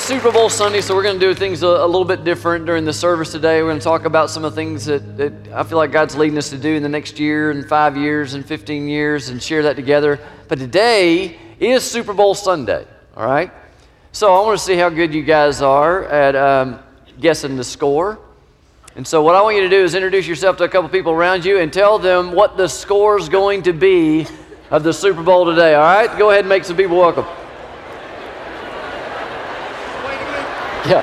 Super Bowl Sunday, so we're going to do things a little bit different during the service today. We're going to talk about some of the things that I feel like God's leading us to do in the next year and 5 years and 15 years and share that together. But today is Super Bowl Sunday, all right? So I want to see how good you guys are at guessing the score. And so what I want you to do is introduce yourself to a couple people around you and tell them what the score is going to be of the Super Bowl today, all right? Go ahead and make some people welcome. Yeah.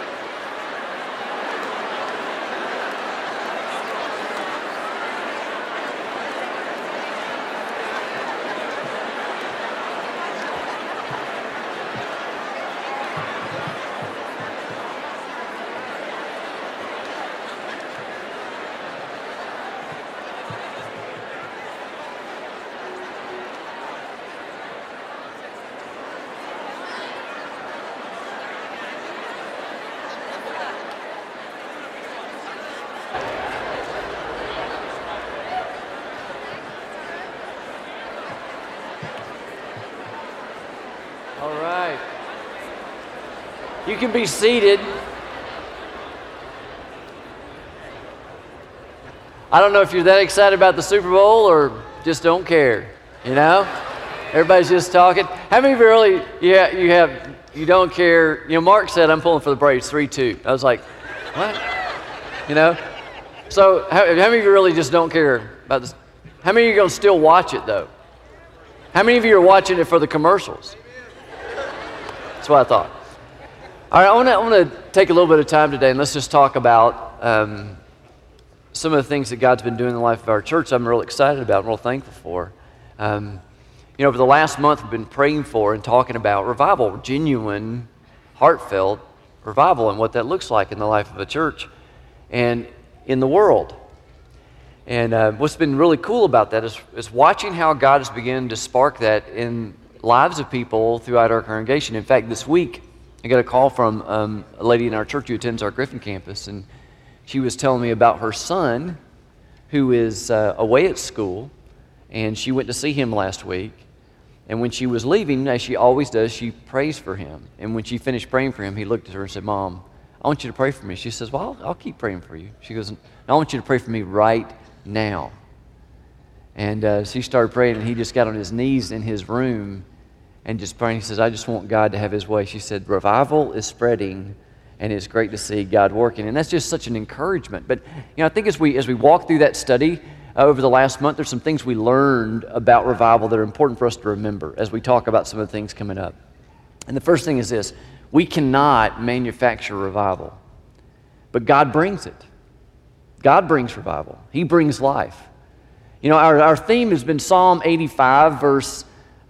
All right. You can be seated. I don't know if you're that excited about the Super Bowl or just don't care, you know? Everybody's just talking. How many of you really, you don't care? You know, Mark said, I'm pulling for the Braves 3-2. I was like, what? You know? So how many of you really just don't care about this? How many of you are going to still watch it, though? How many of you are watching it for the commercials? That's what I thought. All right, I want to take a little bit of time today, and let's just talk about some of the things that God's been doing in the life of our church. I'm real excited about, I'm real thankful for. Over the last month, we've been praying for and talking about revival, genuine, heartfelt revival, and what that looks like in the life of a church and in the world. And what's been really cool about that is watching how God has begun to spark that in lives of people throughout our congregation. In fact, this week, I got a call from a lady in our church who attends our Griffin campus, and she was telling me about her son who is away at school, and she went to see him last week. And when she was leaving, as she always does, she prays for him. And when she finished praying for him, he looked at her and said, "Mom, I want you to pray for me." She says, "Well, I'll keep praying for you." She goes, "I want you to pray for me right now." And she started praying, and he just got on his knees in his room and just praying. He says, "I just want God to have his way." She said, "Revival is spreading, and it's great to see God working." And that's just such an encouragement. But I think as we walk through that study over the last month, there's some things we learned about revival that are important for us to remember as we talk about some of the things coming up. And the first thing is this: we cannot manufacture revival, but God brings it. God brings revival. He brings life. Our theme has been Psalm 85, verse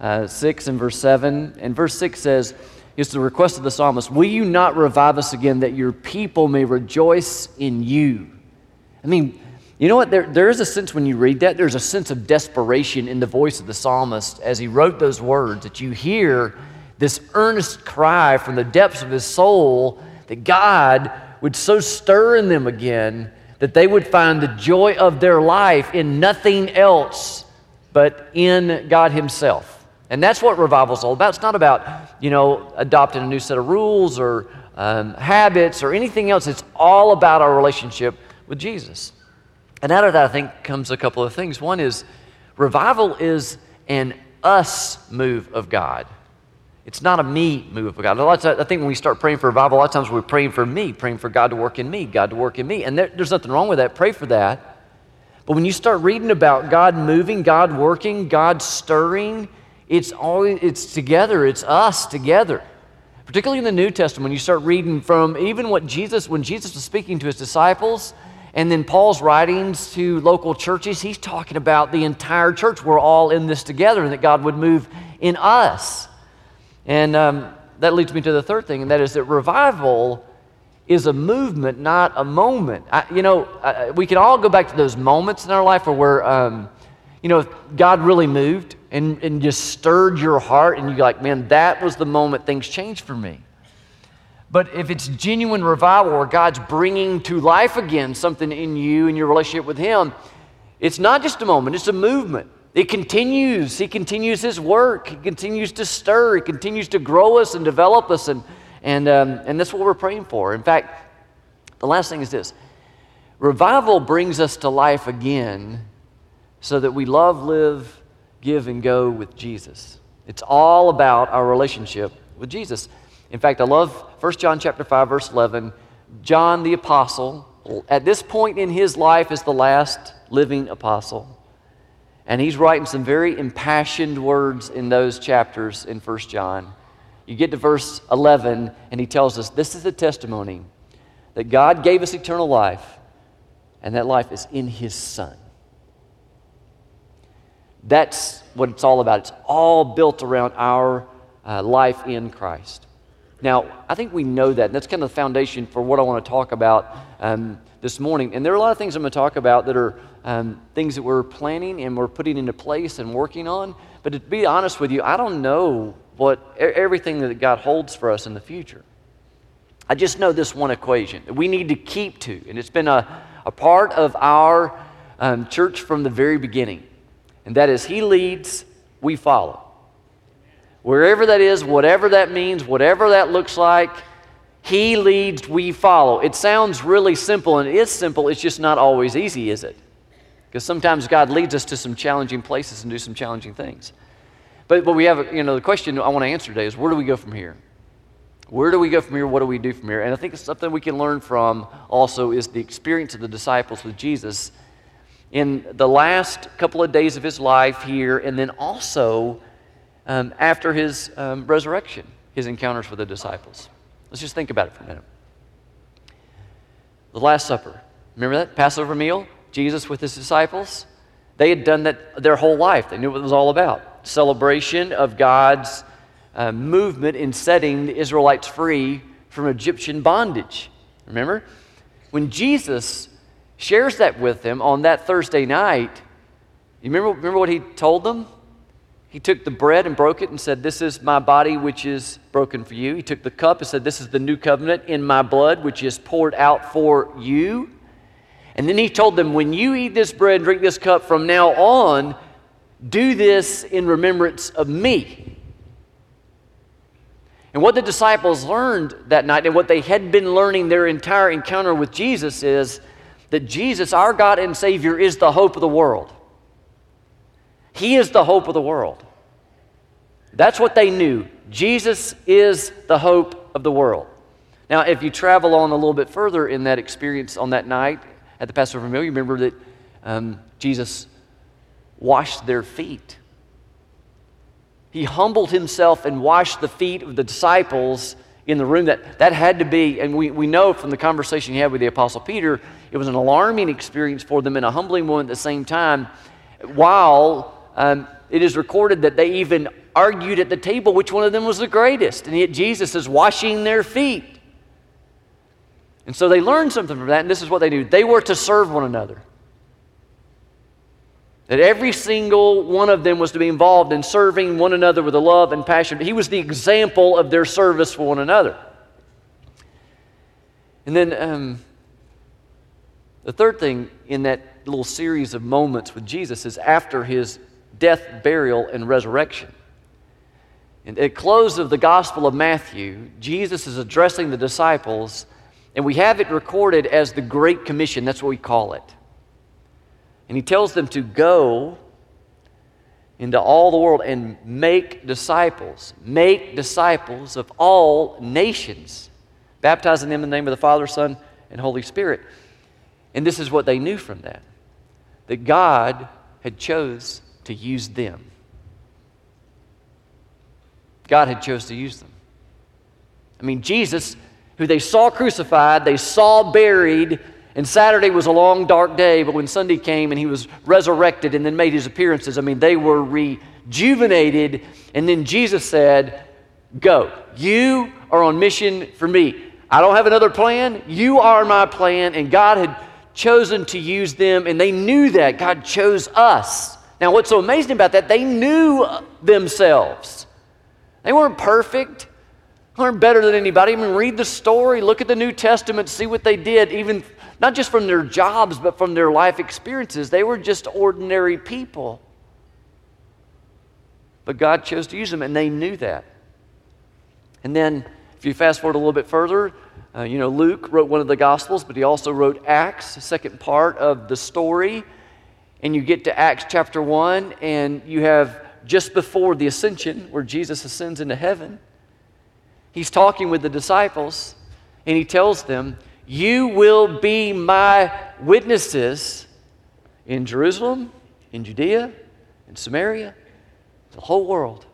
6 and verse 7. And verse 6 says, it's the request of the psalmist, "Will you not revive us again, that your people may rejoice in you?" I mean, you know what? There is a sense when you read that, there's a sense of desperation in the voice of the psalmist as he wrote those words, that you hear this earnest cry from the depths of his soul that God would so stir in them again that they would find the joy of their life in nothing else but in God himself. And that's what revival is all about. It's not about, adopting a new set of rules or habits or anything else. It's all about our relationship with Jesus. And out of that, I think, comes a couple of things. One is revival is an us move of God. It's not a me move of God. A lot of times, I think when we start praying for revival, a lot of times we're praying for me, praying for God to work in me, God to work in me. And there's nothing wrong with that. Pray for that. But when you start reading about God moving, God working, God stirring, it's together. It's us together. Particularly in the New Testament, when you start reading from even when Jesus was speaking to his disciples, and then Paul's writings to local churches, he's talking about the entire church. We're all in this together, and that God would move in us. And that leads me to the third thing, and that is that revival is a movement, not a moment. We can all go back to those moments in our life where God really moved and just stirred your heart, and you're like, man, that was the moment things changed for me. But if it's genuine revival where God's bringing to life again something in you and your relationship with him, it's not just a moment, it's a movement. It continues. He continues his work. He continues to stir. He continues to grow us and develop us and And that's what we're praying for. In fact, the last thing is this. Revival brings us to life again so that we love, live, give, and go with Jesus. It's all about our relationship with Jesus. In fact, I love 1 John chapter 5, verse 11. John the apostle, at this point in his life, is the last living apostle. And he's writing some very impassioned words in those chapters in 1 John. You get to verse 11, and he tells us, this is the testimony that God gave us eternal life, and that life is in His Son. That's what it's all about. It's all built around our life in Christ. Now, I think we know that, and that's kind of the foundation for what I want to talk about this morning. And there are a lot of things I'm going to talk about that are things that we're planning and we're putting into place and working on. But to be honest with you, I don't know what everything that God holds for us in the future. I just know this one equation that we need to keep to, and it's been a part of our church from the very beginning, and that is He leads, we follow. Wherever that is, whatever that means, whatever that looks like, He leads, we follow. It sounds really simple, and it is simple. It's just not always easy, is it? Because sometimes God leads us to some challenging places and do some challenging things. But we have, the question I want to answer today is, where do we go from here? Where do we go from here? What do we do from here? And I think it's something we can learn from also is the experience of the disciples with Jesus in the last couple of days of His life here, and then also after His resurrection, His encounters with the disciples. Let's just think about it for a minute. The Last Supper. Remember that? Passover meal? Jesus with His disciples. They had done that their whole life. They knew what it was all about. Celebration of God's movement in setting the Israelites free from Egyptian bondage. Remember? When Jesus shares that with them on that Thursday night, you remember what He told them? He took the bread and broke it and said, "This is my body which is broken for you." He took the cup and said, "This is the new covenant in my blood which is poured out for you." And then He told them, when you eat this bread and drink this cup from now on, do this in remembrance of me. And what the disciples learned that night, and what they had been learning their entire encounter with Jesus, is that Jesus, our God and Savior, is the hope of the world. He is the hope of the world. That's what they knew. Jesus is the hope of the world. Now, if you travel on a little bit further in that experience on that night at the Passover meal, you remember that Jesus washed their feet. He humbled Himself and washed the feet of the disciples in the room. That had to be, and we know from the conversation He had with the Apostle Peter, it was an alarming experience for them and a humbling one at the same time, while it is recorded that they even argued at the table which one of them was the greatest, and yet Jesus is washing their feet. And so they learned something from that, and this is what they knew. They were to serve one another. That every single one of them was to be involved in serving one another with a love and passion. He was the example of their service for one another. And then the third thing in that little series of moments with Jesus is after His death, burial, and resurrection. And at the close of the Gospel of Matthew, Jesus is addressing the disciples, and we have it recorded as the Great Commission. That's what we call it. And He tells them to go into all the world and make disciples of all nations, baptizing them in the name of the Father, Son, and Holy Spirit. And this is what they knew from that God had chose to use them. God had chose to use them. I mean, Jesus, who they saw crucified, they saw buried, and Saturday was a long, dark day, but when Sunday came and He was resurrected and then made His appearances, I mean, they were rejuvenated. And then Jesus said, "Go. You are on mission for me. I don't have another plan. You are my plan." And God had chosen to use them, and they knew that. God chose us. Now, what's so amazing about that, they knew themselves. They weren't perfect. They weren't better than anybody. I mean, read the story, look at the New Testament, see what they did, even not just from their jobs, but from their life experiences. They were just ordinary people. But God chose to use them, and they knew that. And then If you fast forward a little bit further, Luke wrote one of the Gospels, but he also wrote Acts, the second part of the story. And you get to Acts chapter 1, and you have just before the ascension, where Jesus ascends into heaven, he's talking with the disciples, and he tells them, you will be my witnesses in Jerusalem, in Judea, in Samaria, the whole world.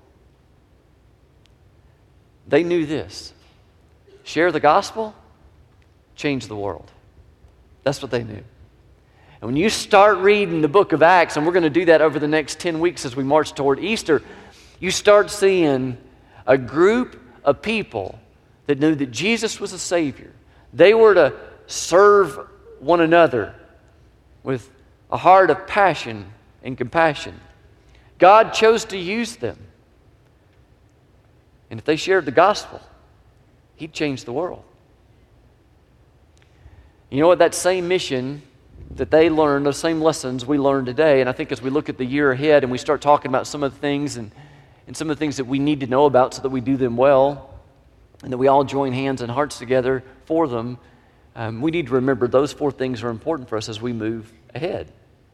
They knew this. Share the gospel, change the world. That's what they knew. And when you start reading the book of Acts, and we're going to do that over the next 10 weeks as we march toward Easter, you start seeing a group of people that knew that Jesus was a Savior. They were to serve one another with a heart of passion and compassion. God chose to use them. And if they shared the gospel, He'd change the world. You know what? That same mission that they learned, those same lessons we learn today, and I think as we look at the year ahead and we start talking about some of the things and some of the things that we need to know about so that we do them well, and that we all join hands and hearts together for them, we need to remember those 4 things are important for us as we move ahead.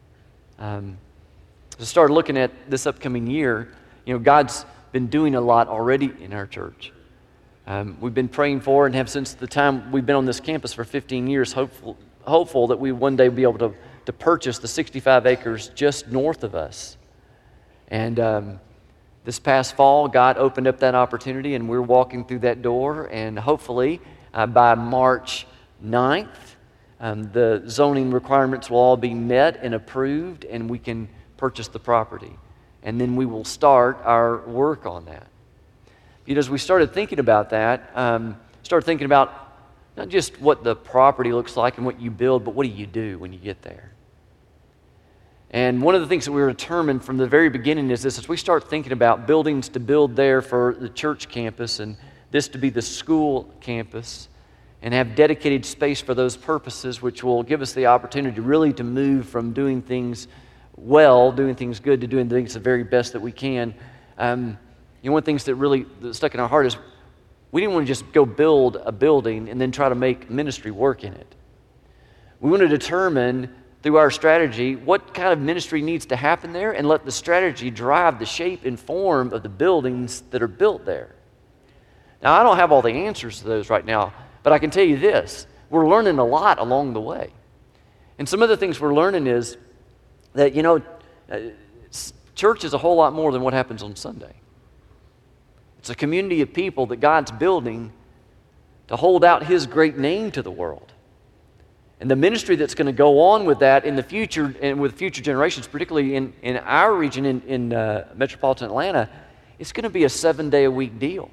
To start looking at this upcoming year, God's been doing a lot already in our church. We've been praying for and have since the time we've been on this campus for 15 years, hopeful that we one day be able to purchase the 65 acres just north of us. And this past fall, God opened up that opportunity, and we're walking through that door, and hopefully by March 9th, the zoning requirements will all be met and approved, and we can purchase the property. And then we will start our work on that. As we started thinking about that, started thinking about not just what the property looks like and what you build, but what do you do when you get there? And one of the things that we were determined from the very beginning is this: as we start thinking about buildings to build there for the church campus and this to be the school campus and have dedicated space for those purposes, which will give us the opportunity really to move from doing things well, doing things good, to doing things the very best that we can. One of the things that stuck in our heart is we didn't want to just go build a building and then try to make ministry work in it. We want to determine through our strategy what kind of ministry needs to happen there and let the strategy drive the shape and form of the buildings that are built there. Now, I don't have all the answers to those right now, but I can tell you this: we're learning a lot along the way. And some of the things we're learning is that, church is a whole lot more than what happens on Sunday. It's a community of people that God's building to hold out His great name to the world. And the ministry that's going to go on with that in the future and with future generations, particularly in our region, in metropolitan Atlanta, it's going to be a 7-day-a-week deal.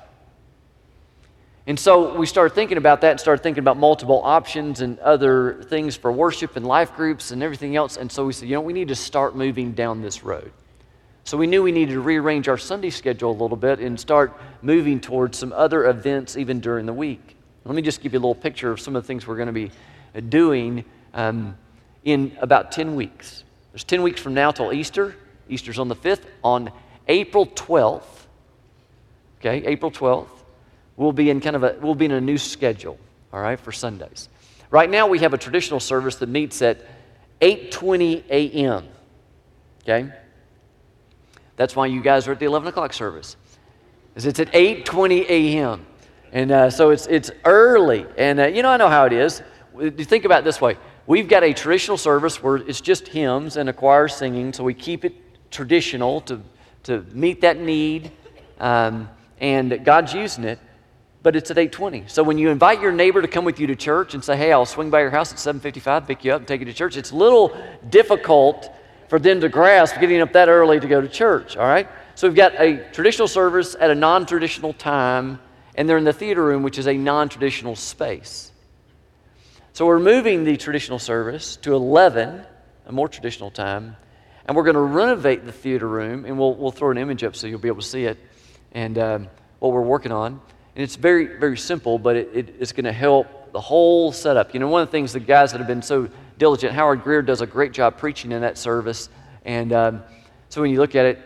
And so we started thinking about that and started thinking about multiple options and other things for worship and life groups and everything else. And so we said, we need to start moving down this road. So we knew we needed to rearrange our Sunday schedule a little bit and start moving towards some other events even during the week. Let me just give you a little picture of some of the things we're going to be doing in about 10 weeks. There's 10 weeks from now till Easter. Easter's on the 5th. On April 12th, April 12th, we'll be in a new schedule, all right, for Sundays. Right now we have a traditional service that meets at 8:20 a.m., okay? That's why you guys are at the 11 o'clock service. It's at 8:20 a.m. And so it's early. And I know how it is. You think about it this way. We've got a traditional service where it's just hymns and a choir singing, so we keep it traditional to meet that need, and God's using it, but it's at 8:20. So when you invite your neighbor to come with you to church and say, hey, I'll swing by your house at 7:55, pick you up and take you to church, it's a little difficult for them to grasp getting up that early to go to church, all right? So we've got a traditional service at a non-traditional time, and they're in the theater room, which is a non-traditional space. So we're moving the traditional service to 11, a more traditional time, and we're going to renovate the theater room, and we'll throw an image up so you'll be able to see it, and what we're working on. And it's very, very simple, but it's going to help the whole setup. One of the things the guys that have been so diligent, Howard Greer does a great job preaching in that service, and so when you look at it,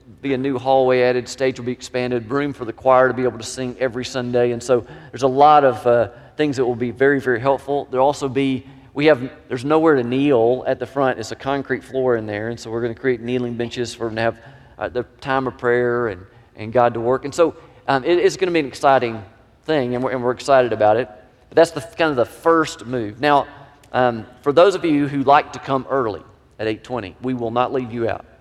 be a new hallway added, stage will be expanded, room for the choir to be able to sing every Sunday. And so there's a lot of things that will be very, very helpful. There'll also be, there's nowhere to kneel at the front. It's a concrete floor in there. And so we're going to create kneeling benches for them to have the time of prayer and God to work. And so it's going to be an exciting thing, and we're excited about it. But that's kind of the first move. Now, for those of you who like to come early at 8:20, we will not leave you out.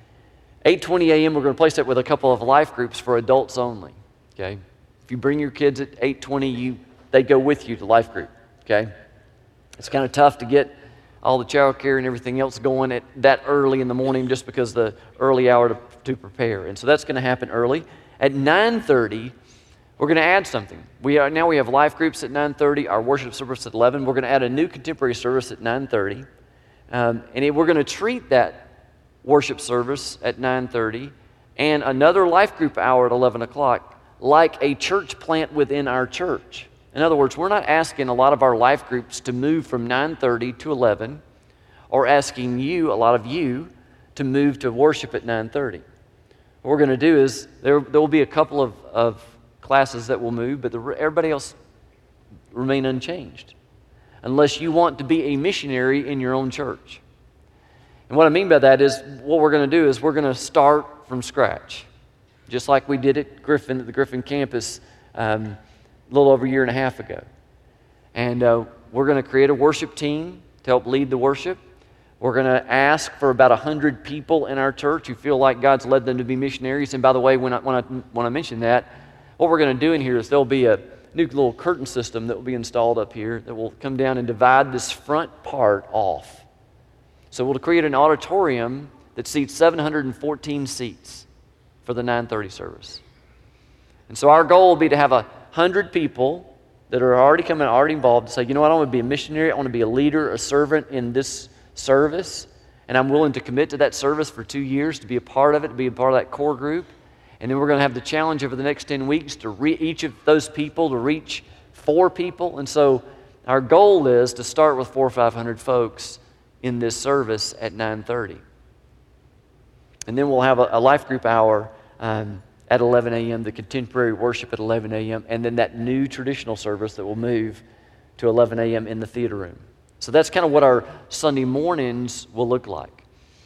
8:20 a.m., we're going to place that with a couple of life groups for adults only, okay? If you bring your kids at 8:20, they go with you to life group, okay? It's kind of tough to get all the child care and everything else going at that early in the morning just because the early hour to prepare. And so that's going to happen early. At 9:30, we're going to add something. Now we have life groups at 9:30, our worship service at 11. We're going to add a new contemporary service at 9:30. We're going to treat that worship service at 9:30 and another life group hour at 11 o'clock like a church plant within our church. In other words, we're not asking a lot of our life groups to move from 9:30 to 11 or asking a lot of you, to move to worship at 9:30. What we're going to do is there will be a couple of classes that will move, but everybody else remain unchanged unless you want to be a missionary in your own church. And what I mean by that is what we're going to do is we're going to start from scratch, just like we did at the Griffin campus a little over a year and a half ago. And we're going to create a worship team to help lead the worship. We're going to ask for about 100 people in our church who feel like God's led them to be missionaries. And by the way, when I mention that, what we're going to do in here is there'll be a new little curtain system that will be installed up here that will come down and divide this front part off. So we'll create an auditorium that seats 714 seats for the 9:30 service. And so our goal will be to have 100 people that are already involved to say, you know what, I want to be a missionary, I want to be a leader, a servant in this service, and I'm willing to commit to that service for 2 years to be a part of it, to be a part of that core group. And then we're going to have the challenge over the next 10 weeks to each of those people to reach 4 people. And so our goal is to start with 400 or 500 folks in this service at 9:30. And then we'll have a life group hour at 11 a.m., the contemporary worship at 11 a.m., and then that new traditional service that will move to 11 a.m. in the theater room. So that's kind of what our Sunday mornings will look like.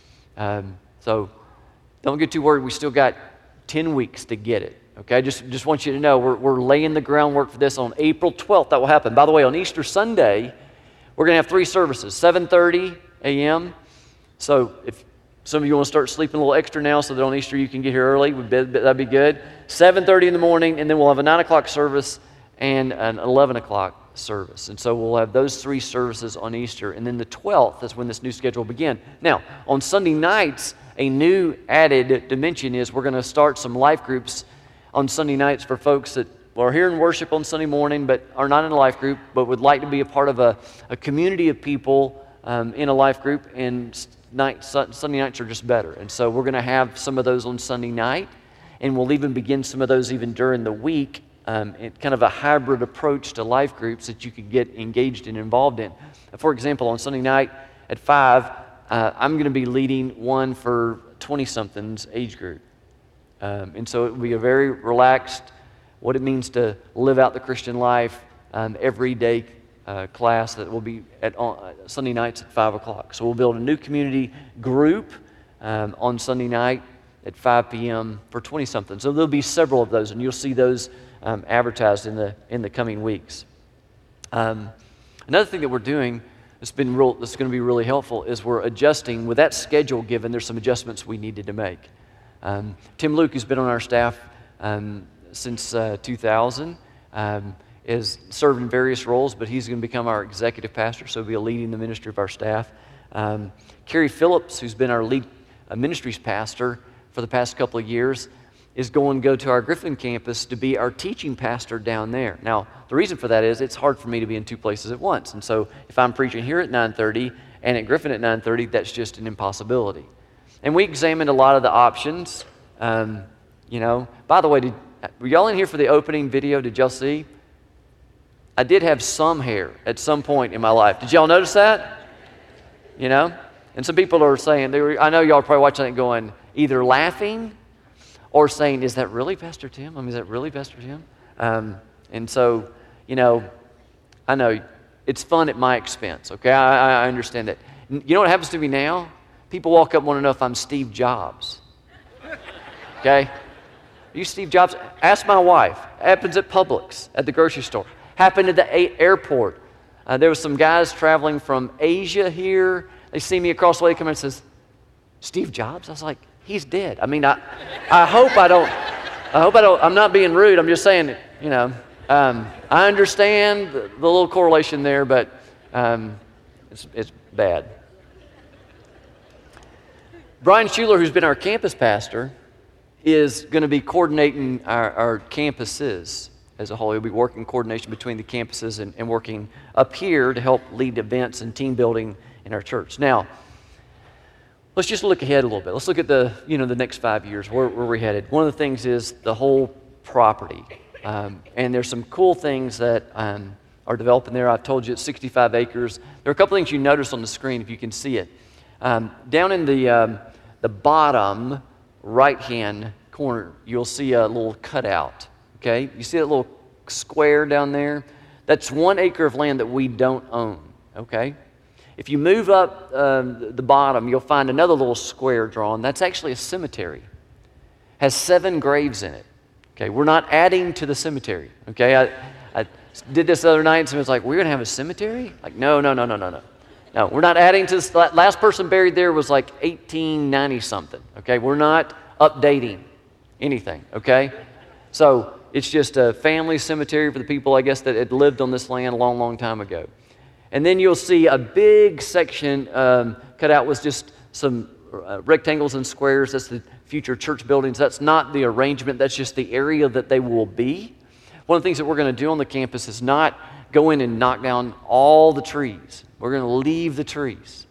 So don't get too worried. We still got 10 weeks to get it. Okay, just want you to know we're laying the groundwork for this on April 12th. That will happen. By the way, on Easter Sunday, we're going to have 3 services, 7:30 a.m. So if some of you want to start sleeping a little extra now so that on Easter you can get here early, that'd be good. 7:30 in the morning, and then we'll have a 9 o'clock service and an 11 o'clock service. And so we'll have those 3 services on Easter. And then the 12th is when this new schedule will begin. Now, on Sunday nights, a new added dimension is we're going to start some life groups on Sunday nights for folks that are here in worship on Sunday morning but are not in a life group but would like to be a part of a community of people in a life group, and Sunday nights are just better. And so we're going to have some of those on Sunday night, and we'll even begin some of those even during the week, kind of a hybrid approach to life groups that you could get engaged and involved in. For example, on Sunday night at 5, I'm going to be leading one for 20-somethings age group. And so it will be a very relaxed, what it means to live out the Christian life, everyday class that will be at Sunday nights at 5 o'clock. So we'll build a new community group on Sunday night at 5 p.m. for 20-somethings. So there'll be several of those, and you'll see those advertised in the coming weeks. Another thing that we're doing that's going to be really helpful is we're adjusting. With that schedule given, there's some adjustments we needed to make. Tim Luke, who's been on our staff since 2000, is served in various roles, but he's going to become our executive pastor, so he'll be leading the ministry of our staff. Carrie Phillips, who's been our lead ministries pastor for the past couple of years, is going to go to our Griffin campus to be our teaching pastor down there. Now, the reason for that is it's hard for me to be in 2 places at once, and so if I'm preaching here at 9:30 and at Griffin at 9:30, that's just an impossibility. And we examined a lot of the options. By the way, were y'all in here for the opening video? Did y'all see? I did have some hair at some point in my life. Did y'all notice that? And some people are saying, I know y'all are probably watching it going, either laughing or saying, is that really Pastor Tim? I mean, is that really Pastor Tim? And so, I know it's fun at my expense, okay? I understand that. You know what happens to me now? People walk up and want to know if I'm Steve Jobs. Okay? Are you Steve Jobs? Ask my wife. Happens at Publix, at the grocery store. Happened at the airport. There was some guys traveling from Asia here. They see me across the way, come in and says, Steve Jobs? I was like, he's dead. I mean, I hope I don't, I'm not being rude. I'm just saying, I understand the little correlation there, but it's bad. Brian Schuler, who's been our campus pastor, is going to be coordinating our campuses as a whole. He'll be working coordination between the campuses and working up here to help lead events and team building in our church. Now, let's just look ahead a little bit. Let's look at the next 5 years, where we're headed. One of the things is the whole property. And there's some cool things that are developing there. I've told you it's 65 acres. There are a couple things you notice on the screen if you can see it. Down in the bottom right-hand corner, you'll see a little cutout. Okay, you see that little square down there? That's 1 acre of land that we don't own. Okay, if you move up the bottom, you'll find another little square drawn. That's actually a cemetery. Has 7 graves in it. Okay, we're not adding to the cemetery. Okay, I did this the other night, and someone was like, "We're going to have a cemetery?" Like, no. No, we're not adding to this. Last person buried there was like 1890 something. Okay, we're not updating anything. Okay, so it's just a family cemetery for the people, I guess, that had lived on this land a long, long time ago. And then you'll see a big section cut out with just some rectangles and squares. That's the future church buildings. That's not the arrangement. That's just the area that they will be. One of the things that we're going to do on the campus is not go in and knock down all the trees. We're going to leave the trees.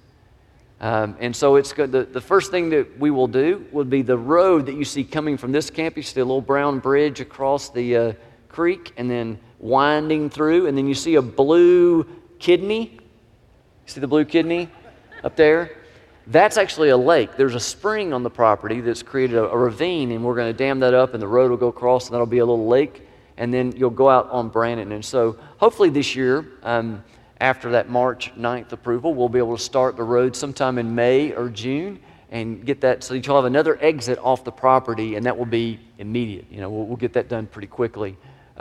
And so it's good. The first thing that we will do would be the road that you see coming from this campus. You see a little brown bridge across the creek and then winding through. And then you see a blue kidney. You see the blue kidney up there? That's actually a lake. There's a spring on the property that's created a ravine, and we're going to dam that up, and the road will go across, and that'll be a little lake. And then you'll go out on Brannon. And so hopefully this year, after that March 9th approval, we'll be able to start the road sometime in May or June and get that so that you'll have another exit off the property, and that will be immediate. We'll get that done pretty quickly.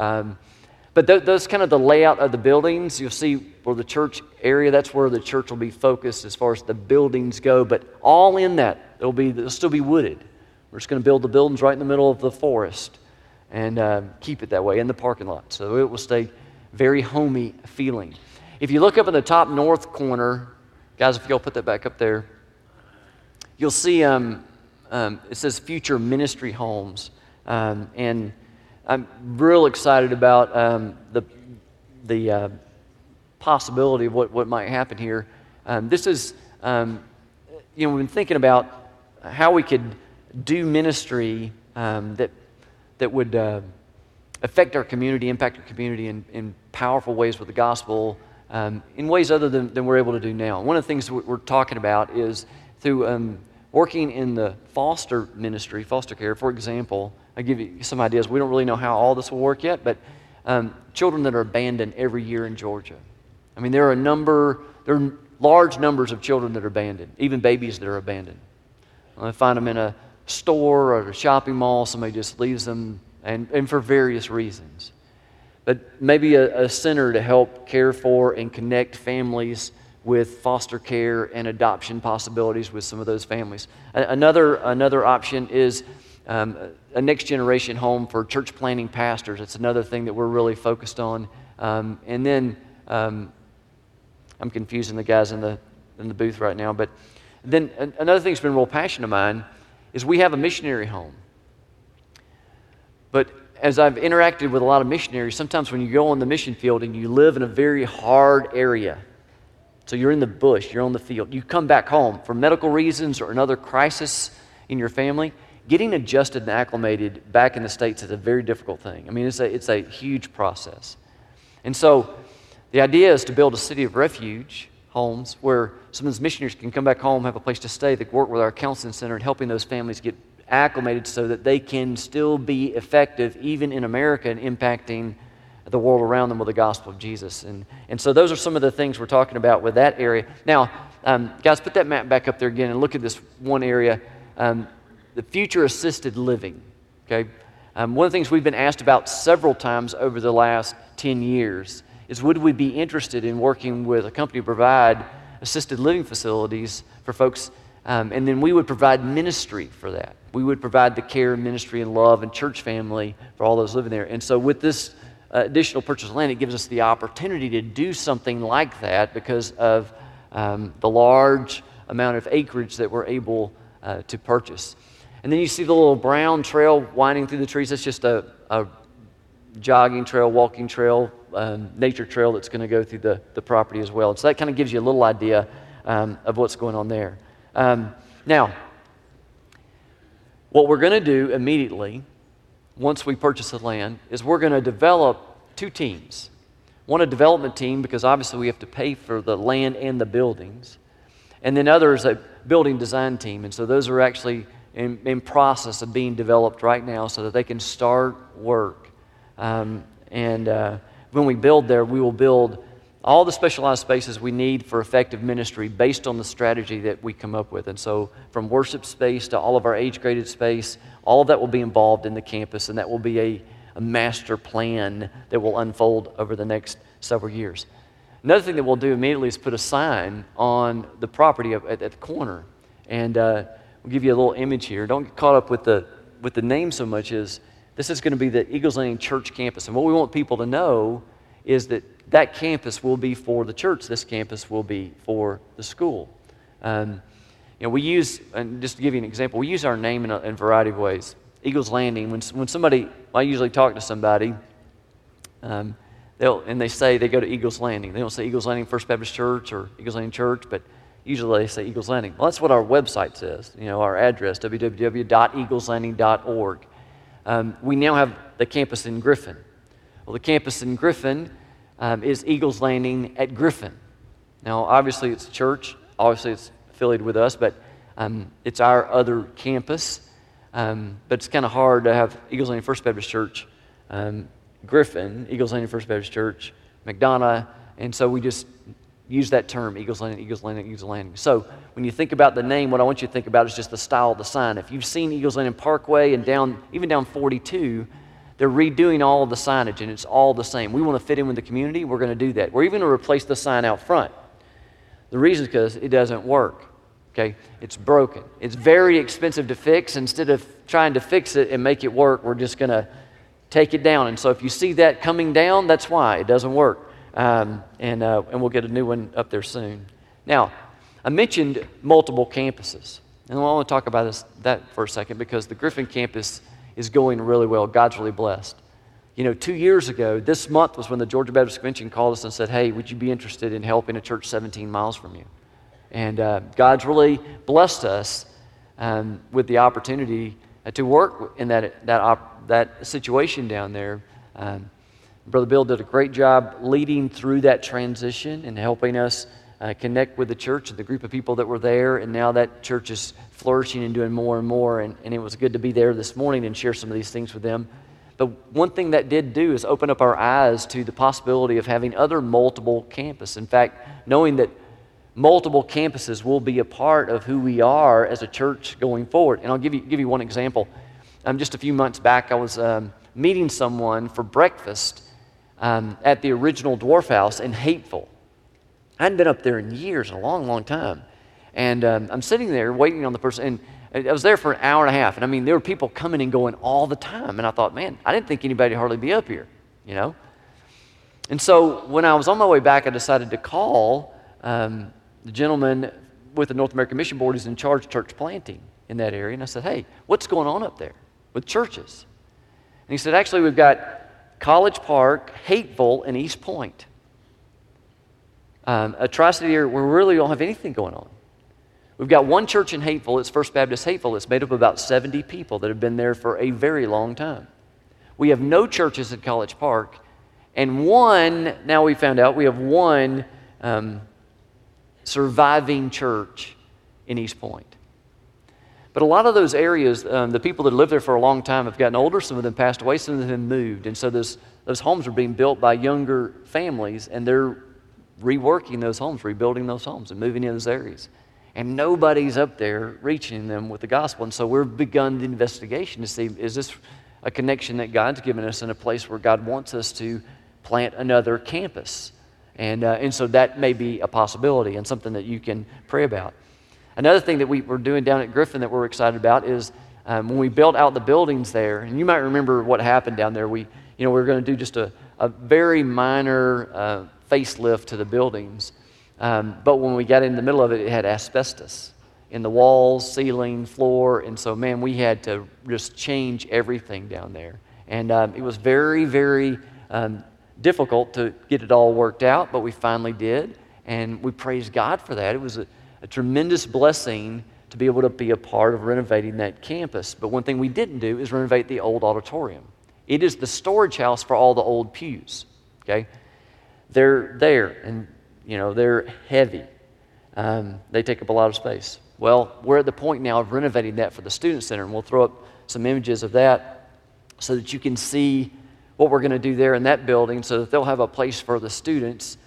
But those kind of the layout of the buildings, you'll see for the church area, that's where the church will be focused as far as the buildings go. But all in that, they'll still be wooded. We're just going to build the buildings right in the middle of the forest and keep it that way in the parking lot. So it will stay very homey feeling. If you look up in the top north corner, guys, if you'll put that back up there, you'll see it says Future Ministry Homes. And I'm real excited about the possibility of what might happen here. This is, we've been thinking about how we could do ministry that would affect our community, impact our community in powerful ways with the gospel, in ways other than we're able to do now. One of the things we're talking about is through working in the foster ministry, foster care, for example. I'll give you some ideas. We don't really know how all this will work yet, but children that are abandoned every year in Georgia. I mean, there are large numbers of children that are abandoned, even babies that are abandoned. I find them in a store or a shopping mall. Somebody just leaves them, and for various reasons. But maybe a center to help care for and connect families with foster care and adoption possibilities with some of those families. Another option is a next generation home for church planting pastors. It's another thing that we're really focused on. And then I'm confusing the guys in the booth right now. But then another thing that's been a real passion of mine is we have a missionary home. But as I've interacted with a lot of missionaries, sometimes when you go on the mission field and you live in a very hard area, so you're in the bush, you're on the field, you come back home for medical reasons or another crisis in your family, getting adjusted and acclimated back in the States is a very difficult thing. I mean, it's a huge process. And so the idea is to build a city of refuge homes where some of those missionaries can come back home, have a place to stay, that work with our counseling center and helping those families get acclimated so that they can still be effective even in America and impacting the world around them with the gospel of Jesus. And so those are some of the things we're talking about with that area. Now, guys, put that map back up there again and look at this one area, the future assisted living, okay? One of the things we've been asked about several times over the last 10 years is would we be interested in working with a company to provide assisted living facilities for folks, and then we would provide ministry for that. We would provide the care and ministry and love and church family for all those living there. And so with this additional purchase of land, it gives us the opportunity to do something like that because of the large amount of acreage that we're able to purchase. And then you see the little brown trail winding through the trees. That's just a jogging trail, walking trail, nature trail that's going to go through the property as well. And so that kind of gives you a little idea of what's going on there. Now, what we're going to do immediately, once we purchase the land, is we're going to develop two teams. One, a development team, because obviously we have to pay for the land and the buildings. And then other is a building design team. And so those are actually in process of being developed right now so that they can start work. When we build there, we will build all the specialized spaces we need for effective ministry based on the strategy that we come up with. And so from worship space to all of our age-graded space, all of that will be involved in the campus, and that will be a master plan that will unfold over the next several years. Another thing that we'll do immediately is put a sign on the property at the corner. And we'll give you a little image here. Don't get caught up with the name so much as this is going to be the Eagles Landing Church campus. And what we want people to know is that campus will be for the church. This campus will be for the school. We use, and just to give you an example, we use our name in a variety of ways. Eagles Landing, when somebody, I usually talk to somebody, they say they go to Eagles Landing. They don't say Eagles Landing First Baptist Church or Eagles Landing Church, but usually they say Eagles Landing. Well, that's what our website says, our address, www.eagleslanding.org. We now have the campus in Griffin. Well, the campus in Griffin is Eagles Landing at Griffin. Now, obviously it's a church. Obviously it's affiliated with us, but it's our other campus. But it's kind of hard to have Eagles Landing First Baptist Church, Griffin, Eagles Landing First Baptist Church, McDonough, and so we just use that term, Eagles Landing, Eagles Landing, Eagles Landing. So when you think about the name, what I want you to think about is just the style of the sign. If you've seen Eagles Landing Parkway and even down 42, they're redoing all of the signage, and it's all the same. We want to fit in with the community. We're going to do that. We're even going to replace the sign out front. The reason is because it doesn't work. Okay, it's broken. It's very expensive to fix. Instead of trying to fix it and make it work, we're just going to take it down. And so if you see that coming down, that's why it doesn't work. And we'll get a new one up there soon. Now, I mentioned multiple campuses. And I want to talk about that for a second because the Griffin campus is going really well. God's really blessed. 2 years ago, this month was when the Georgia Baptist Convention called us and said, hey, would you be interested in helping a church 17 miles from you? And God's really blessed us with the opportunity to work in that situation down there. Brother Bill did a great job leading through that transition and helping us connect with the church and the group of people that were there. And now that church is flourishing and doing more and more. And it was good to be there this morning and share some of these things with them. But one thing that did do is open up our eyes to the possibility of having other multiple campuses. In fact, knowing that multiple campuses will be a part of who we are as a church going forward. And I'll give you one example. Just a few months back, I was meeting someone for breakfast at the original Dwarf House in Hapeville. I hadn't been up there in years, in a long, long time. And I'm sitting there waiting on the person, and I was there for an hour and a half. And there were people coming and going all the time. And I thought, man, I didn't think anybody would hardly be up here, And so when I was on my way back, I decided to call the gentleman with the North American Mission Board who's in charge of church planting in that area. And I said, hey, what's going on up there with churches? And he said, actually, we've got College Park, Hapeville, and East Point. A tri-city area where we really don't have anything going on. We've got one church in Hapeville. It's First Baptist Hapeville. It's made up of about 70 people that have been there for a very long time. We have no churches at College Park. And now we found out, we have one surviving church in East Point. But a lot of those areas, the people that live there for a long time have gotten older. Some of them passed away. Some of them have moved. And so those homes are being built by younger families, and they're reworking those homes, rebuilding those homes, and moving in those areas. And nobody's up there reaching them with the gospel. And so we've begun the investigation to see, is this a connection that God's given us in a place where God wants us to plant another campus? And so that may be a possibility and something that you can pray about. Another thing that we're doing down at Griffin that we're excited about is when we built out the buildings there, and you might remember what happened down there. We were going to do just a very minor facelift to the buildings. But when we got in the middle of it, it had asbestos in the walls, ceiling, floor. And so, man, we had to just change everything down there. And it was very, very difficult to get it all worked out, but we finally did. And we praise God for that. It was a tremendous blessing to be able to be a part of renovating that campus. But one thing we didn't do is renovate the old auditorium. It is the storage house for all the old pews, okay? They're there, and, they're heavy. They take up a lot of space. Well, we're at the point now of renovating that for the Student Center, and we'll throw up some images of that so that you can see what we're going to do there in that building so that they'll have a place for the students.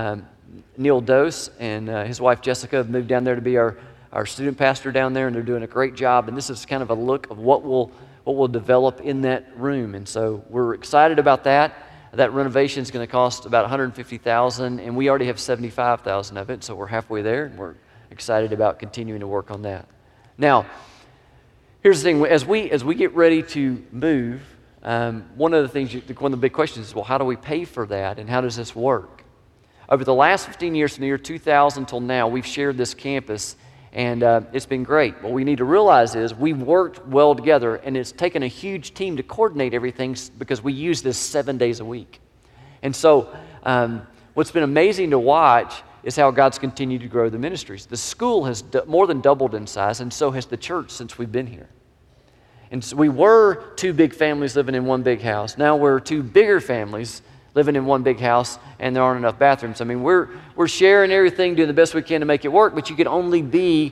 Neil Dose and his wife Jessica have moved down there to be our student pastor down there, and they're doing a great job. And this is kind of a look of what will develop in that room. And so we're excited about that. That renovation is going to cost about $150,000, and we already have $75,000 of it, so we're halfway there, and we're excited about continuing to work on that. Now, here's the thing: as we get ready to move, one of the big questions is, well, how do we pay for that, and how does this work? Over the last 15 years, from the year 2000 till now, we've shared this campus, and it's been great. What we need to realize is we've worked well together, and it's taken a huge team to coordinate everything because we use this 7 days a week. And so what's been amazing to watch is how God's continued to grow the ministries. The school has more than doubled in size, and so has the church since we've been here. And so we were two big families living in one big house. Now we're two bigger families living in one big house, and there aren't enough bathrooms. I mean, we're sharing everything, doing the best we can to make it work, but you can only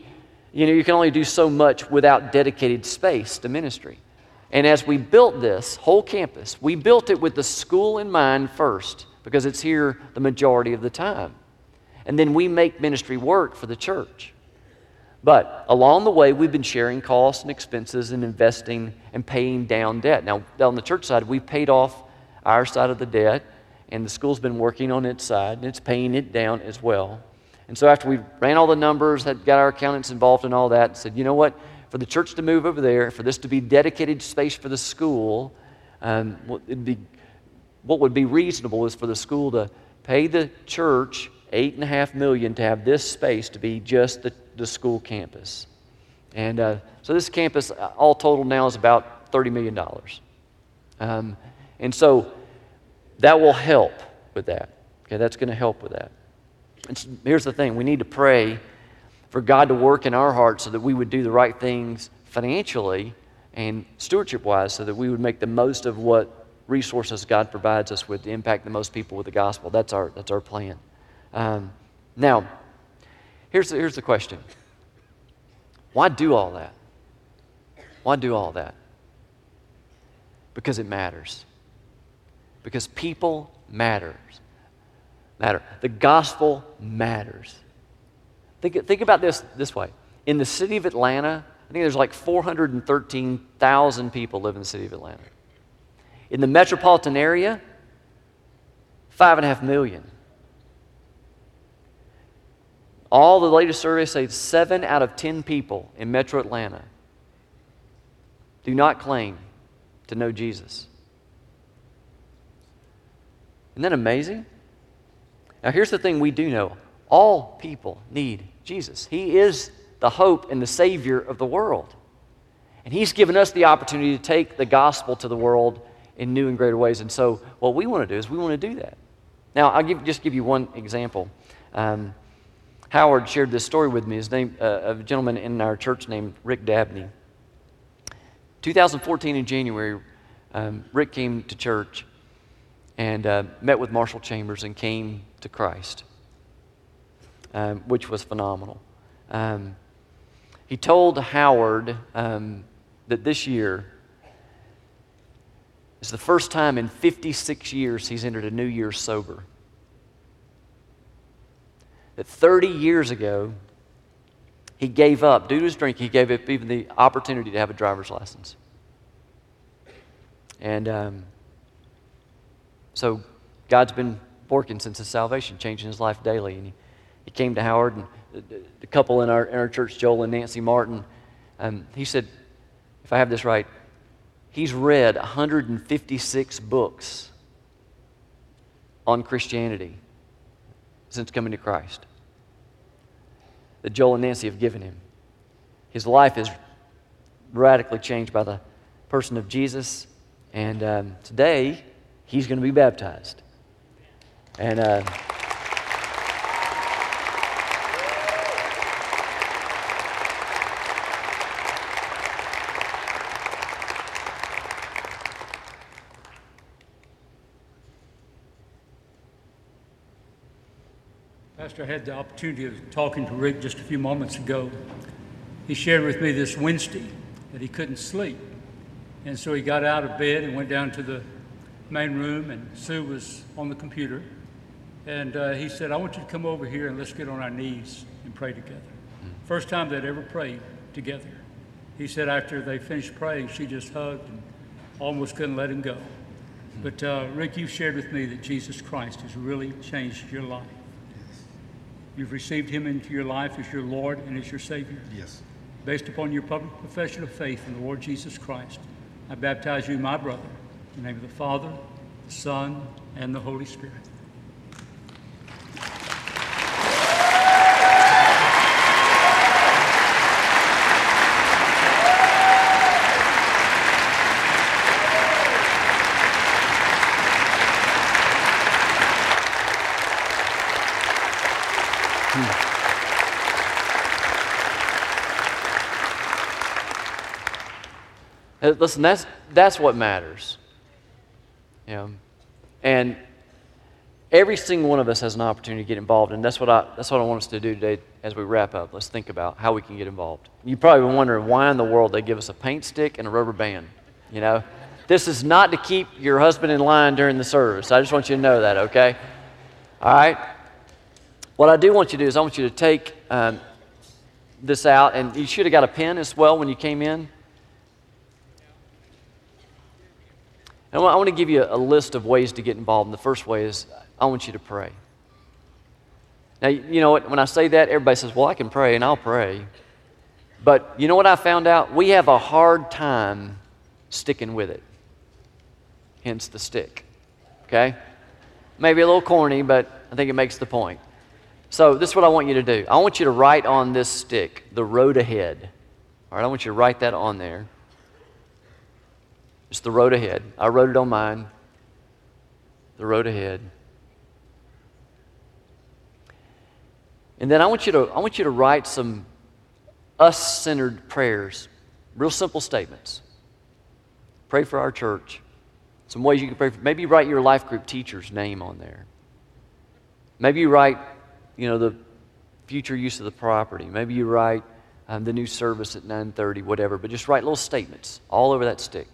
do so much without dedicated space to ministry. And as we built this whole campus, we built it with the school in mind first, because it's here the majority of the time. And then we make ministry work for the church. But along the way, we've been sharing costs and expenses and investing and paying down debt. Now, on the church side, we paid off our side of the debt, and the school's been working on its side, and it's paying it down as well. And so after we ran all the numbers, had got our accountants involved in all that, said, you know what, for the church to move over there, for this to be dedicated space for the school, what would be reasonable is for the school to pay the church $8.5 million to have this space to be just the school campus. And so this campus, all total now, is about $30 million. And so that will help with that. Okay, that's going to help with that. And here's the thing: we need to pray for God to work in our hearts so that we would do the right things financially and stewardship-wise, so that we would make the most of what resources God provides us with to impact the most people with the gospel. That's our plan. Now, here's the question: why do all that? Why do all that? Because it matters. Because people matter. The gospel matters. Think about this way. In the city of Atlanta, I think there's like 413,000 people live in the city of Atlanta. In the metropolitan area, 5.5 million. All the latest surveys say 7 out of 10 people in metro Atlanta do not claim to know Jesus. Isn't that amazing? Now, here's the thing we do know. All people need Jesus. He is the hope and the Savior of the world. And He's given us the opportunity to take the gospel to the world in new and greater ways. And so what we want to do is we want to do that. Now, I'll just give you one example. Howard shared this story with me. His name, a gentleman in our church named Rick Dabney. 2014 in January, Rick came to church and met with Marshall Chambers and came to Christ, which was phenomenal. He told Howard that this year is the first time in 56 years he's entered a new year sober. That 30 years ago, he gave up, due to his drink, he gave up even the opportunity to have a driver's license. And so God's been working since his salvation, changing his life daily. And he came to Howard, and the couple in our church, Joel and Nancy Martin, he said, if I have this right, he's read 156 books on Christianity since coming to Christ that Joel and Nancy have given him. His life is radically changed by the person of Jesus, and today he's going to be baptized. And Pastor, I had the opportunity of talking to Rick just a few moments ago. He shared with me this Wednesday that he couldn't sleep. And so he got out of bed and went down to the main room, and Sue was on the computer. And he said, I want you to come over here and let's get on our knees and pray together. First time they'd ever prayed together. He said after they finished praying, she just hugged and almost couldn't let him go. But Rick, you shared with me that Jesus Christ has really changed your life. You've received him into your life as your Lord and as your Savior. Yes. Based upon your public profession of faith in the Lord Jesus Christ, I baptize you, my brother, in the name of the Father, the Son, and the Holy Spirit. Listen, that's what matters. You know, and every single one of us has an opportunity to get involved, and that's what I want us to do today as we wrap up. Let's think about how we can get involved. You probably been wondering why in the world they give us a paint stick and a rubber band. You know, this is not to keep your husband in line during the service. I just want you to know that, okay? All right. What I do want you to do is I want you to take this out, and you should have got a pen as well when you came in. And I want to give you a list of ways to get involved. And the first way is I want you to pray. Now, you know what? When I say that, everybody says, well, I can pray, and I'll pray. But you know what I found out? We have a hard time sticking with it. Hence the stick. Okay? Maybe a little corny, but I think it makes the point. So this is what I want you to do. I want you to write on this stick, the road ahead. All right, I want you to write that on there. It's the road ahead. I wrote it on mine. The road ahead. And then I want you to write some us-centered prayers, real simple statements. Pray for our church. Some ways you can pray for. Maybe you write your life group teacher's name on there. Maybe you write, the future use of the property. Maybe you write the new service at 9:30, whatever. But just write little statements all over that stick.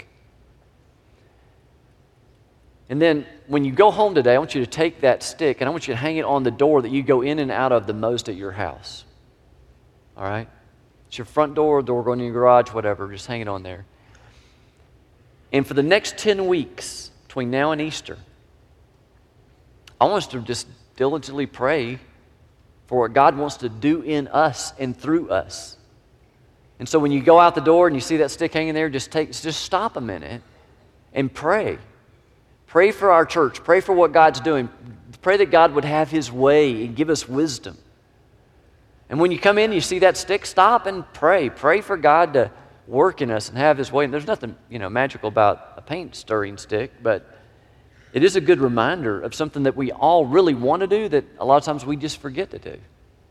And then when you go home today, I want you to take that stick and I want you to hang it on the door that you go in and out of the most at your house. All right? It's your front door going in your garage, whatever. Just hang it on there. And for the next 10 weeks, between now and Easter, I want us to just diligently pray for what God wants to do in us and through us. And so when you go out the door and you see that stick hanging there, just stop a minute and pray. Pray for our church. Pray for what God's doing. Pray that God would have his way and give us wisdom. And when you come in and you see that stick, stop and pray. Pray for God to work in us and have his way. And there's nothing, magical about a paint stirring stick, but it is a good reminder of something that we all really want to do that a lot of times we just forget to do.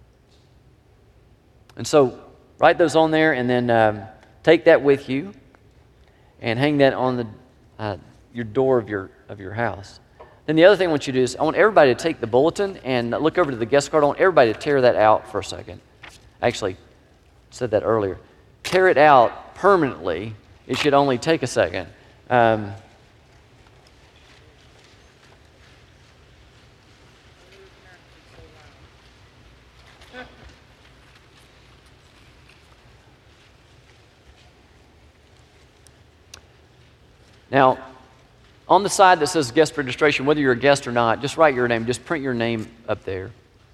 And so write those on there and then take that with you and hang that on your door of your house. Then the other thing I want you to do is I want everybody to take the bulletin and look over to the guest card. I want everybody to tear that out for a second. Actually, said that earlier. Tear it out permanently, it should only take a second. Now, on the side that says guest registration, whether you're a guest or not, just write your name. Just print your name up there.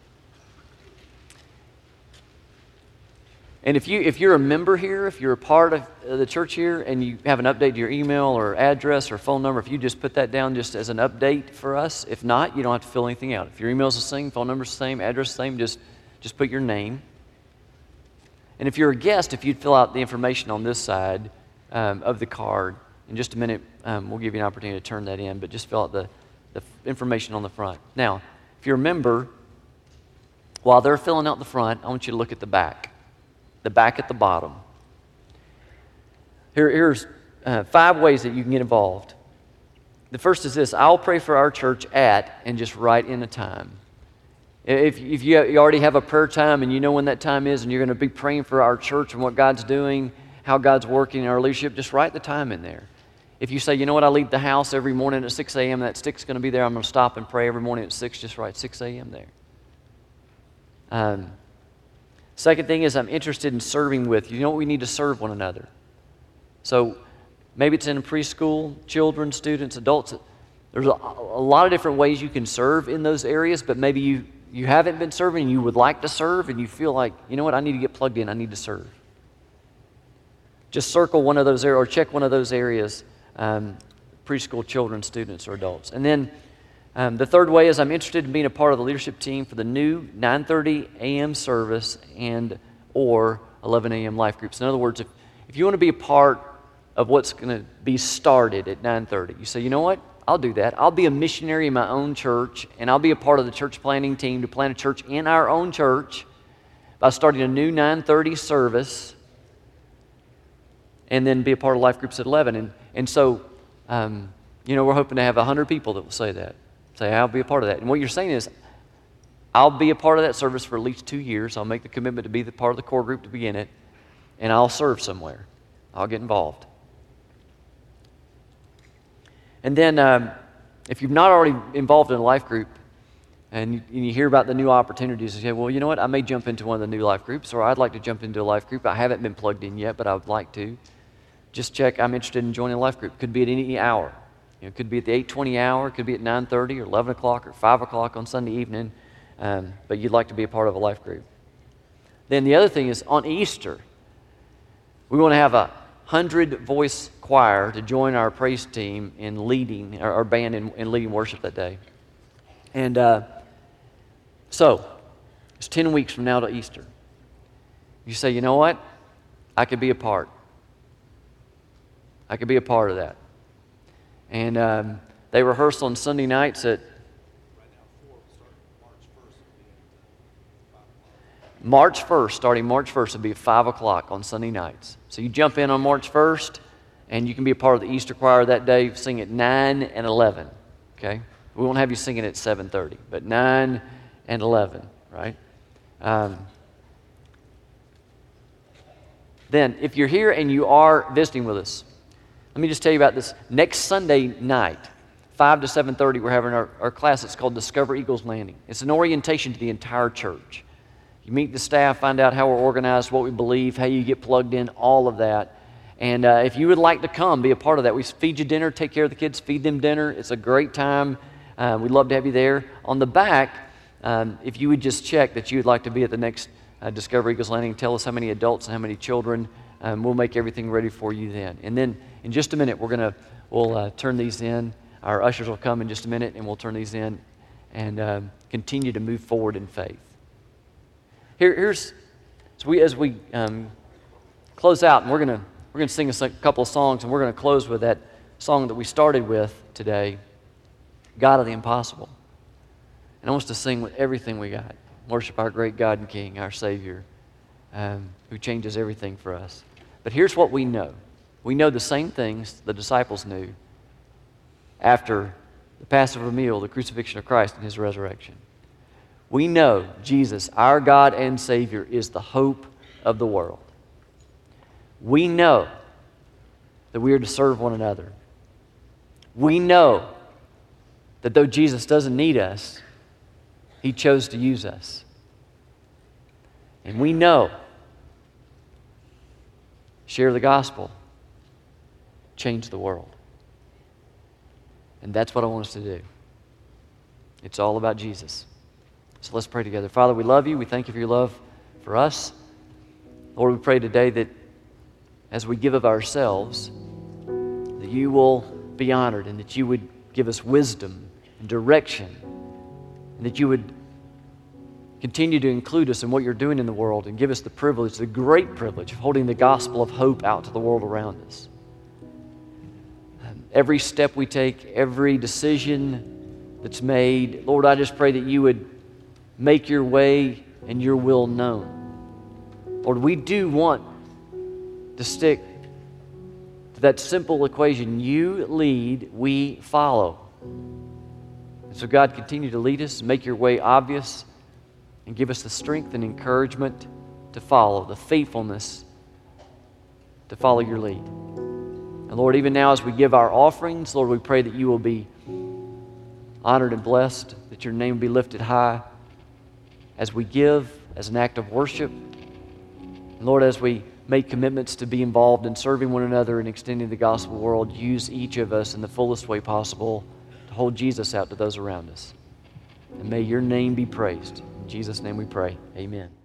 And if you're a member here, if you're a part of the church here, and you have an update to your email or address or phone number, if you just put that down just as an update for us. If not, you don't have to fill anything out. If your email's the same, phone number's the same, address the same, just put your name. And if you're a guest, if you'd fill out the information on this side of the card. In just a minute, we'll give you an opportunity to turn that in, but just fill out the information on the front. Now, if you're a member, while they're filling out the front, I want you to look at the back at the bottom. Here's 5 ways that you can get involved. The first is this: I'll pray for our church at, and just write in a time. If you already have a prayer time and you know when that time is, and you're going to be praying for our church and what God's doing, how God's working in our leadership, just write the time in there. If you say, you know what, I leave the house every morning at 6 a.m., that stick's going to be there, I'm going to stop and pray every morning at 6, just write 6 a.m. there. Second thing is, I'm interested in serving with you. You know what, we need to serve one another. So maybe it's in a preschool, children, students, adults. There's a lot of different ways you can serve in those areas, but maybe you haven't been serving and you would like to serve, and you feel like, you know what, I need to get plugged in, I need to serve. Just circle one of those areas or check one of those areas, preschool, children, students, or adults. And then the third way is, I'm interested in being a part of the leadership team for the new 9:30 a.m. service and or 11 a.m. life groups. In other words, if you want to be a part of what's going to be started at 9:30, you say, you know what, I'll do that. I'll be a missionary in my own church, and I'll be a part of the church planning team to plant a church in our own church by starting a new 9:30 service, and then be a part of life groups at 11. And so, we're hoping to have 100 people that will say that. Say, I'll be a part of that. And what you're saying is, I'll be a part of that service for at least 2 years. I'll make the commitment to be the part of the core group to begin it, and I'll serve somewhere. I'll get involved. And then, if you've not already involved in a life group, and you hear about the new opportunities, you say, well, you know what, I may jump into one of the new life groups, or I'd like to jump into a life group. I haven't been plugged in yet, but I would like to. Just check, I'm interested in joining a life group. Could be at any hour. It could be at the 8:20 hour, it could be at 9:30 or 11 o'clock or 5 o'clock on Sunday evening, but you'd like to be a part of a life group. Then the other thing is, on Easter, we want to have a 100-voice choir to join our praise team in leading, our band in leading worship that day. And so, it's 10 weeks from now to Easter. You say, you know what? I could be a part. I could be a part of that. And they rehearse on Sunday nights at March 1st, starting March 1st, it'll be at 5 o'clock on Sunday nights. So you jump in on March 1st, and you can be a part of the Easter choir that day, sing at 9 and 11, okay? We won't have you singing at 7:30, but 9 and 11, right? Then, if you're here and you are visiting with us, let me just tell you about this. Next Sunday night, 5 to 7:30, we're having our class. It's called Discover Eagles Landing. It's an orientation to the entire church. You meet the staff, find out how we're organized, what we believe, how you get plugged in, all of that. And if you would like to come, be a part of that. We feed you dinner, take care of the kids, feed them dinner. It's a great time. We'd love to have you there. On the back, if you would just check that you would like to be at the next Discover Eagles Landing, tell us how many adults and how many children. We'll make everything ready for you then. And then in just a minute, we'll turn these in. Our ushers will come in just a minute, and we'll turn these in and continue to move forward in faith. As we close out, and we're gonna sing a couple of songs, and we're gonna close with that song that we started with today, God of the Impossible. And I want us to sing with everything we got. Worship our great God and King, our Savior, who changes everything for us. But here's what we know. We know the same things the disciples knew after the Passover meal, the crucifixion of Christ, and His resurrection. We know Jesus, our God and Savior, is the hope of the world. We know that we are to serve one another. We know that though Jesus doesn't need us, He chose to use us. And we know, share the gospel, change the world. And that's what I want us to do. It's all about Jesus. So let's pray together. Father, we love you. We thank you for your love for us. Lord, we pray today that as we give of ourselves, that you will be honored and that you would give us wisdom and direction and that you would continue to include us in what you're doing in the world and give us the privilege, the great privilege of holding the gospel of hope out to the world around us. Every step we take, every decision that's made, Lord, I just pray that you would make your way and your will known. Lord, we do want to stick to that simple equation. You lead, we follow. And so God, continue to lead us, make your way obvious, and give us the strength and encouragement to follow, the faithfulness to follow your lead. And Lord, even now as we give our offerings, Lord, we pray that you will be honored and blessed, that your name will be lifted high as we give as an act of worship. And Lord, as we make commitments to be involved in serving one another and extending the gospel world, use each of us in the fullest way possible to hold Jesus out to those around us. And may your name be praised. In Jesus' name we pray. Amen.